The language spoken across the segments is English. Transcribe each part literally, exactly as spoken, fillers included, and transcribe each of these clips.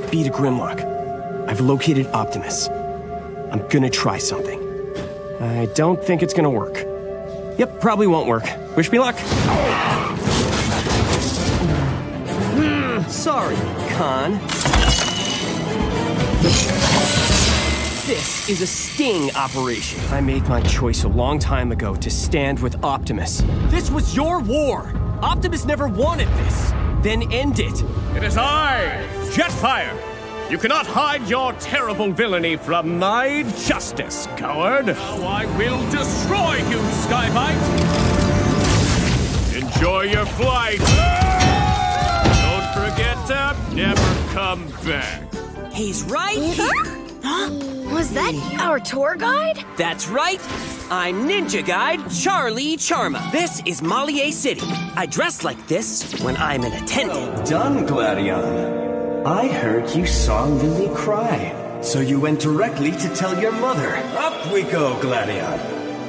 be to Grimlock. I've located Optimus. I'm gonna try something. I don't think it's gonna work. Yep, probably won't work. Wish me luck. Hmm, sorry, Khan. This is a sting operation. I made my choice a long time ago to stand with Optimus. This was your war. Optimus never wanted this. Then end it. It is I, Jetfire. You cannot hide your terrible villainy from my justice, coward. Now I will destroy you, Skybite. Enjoy your flight. Don't forget to never come back. He's right here. Huh? Was that our tour guide? That's right. I'm Ninja Guide Charlie Charma. This is Mollier City. I dress like this when I'm an attendant. Well done, Gladion. I heard you saw Lily cry, so you went directly to tell your mother. Up we go, Gladion.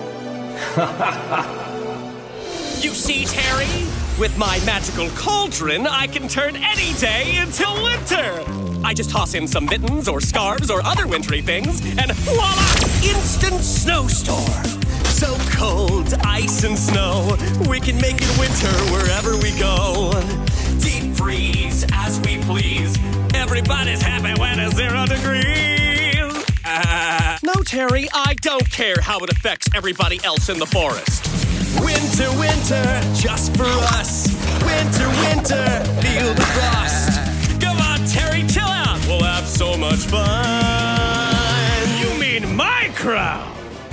You see, Terry? With my magical cauldron, I can turn any day into winter. I just toss in some mittens or scarves or other wintry things, and voila! Instant snowstorm. So cold, ice and snow, we can make it winter wherever we go. Deep freeze as we please. Everybody's happy when it's zero degrees. Uh, no, Terry, I don't care how it affects everybody else in the forest. Winter, winter, just for us. Winter, winter, feel the frost. Come on, Terry, chill out. We'll have so much fun. You mean my crowd?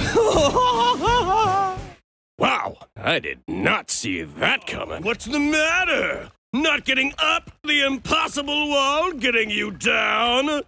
Wow, I did not see that coming. What's the matter? Not getting up the impossible wall, getting you down?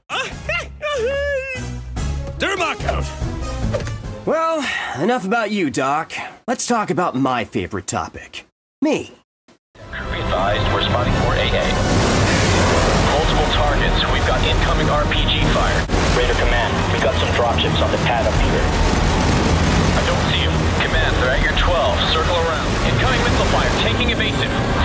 Dermok out. Well, enough about you, Doc. Let's talk about my favorite topic. Me. Crew advised, we're spotting for A A. Multiple targets. We've got incoming R P G fire. Raider Command, we've got some dropships on the pad up here. I don't see them. Command, they're at your twelve. Circle around. Incoming missile fire, taking evasive.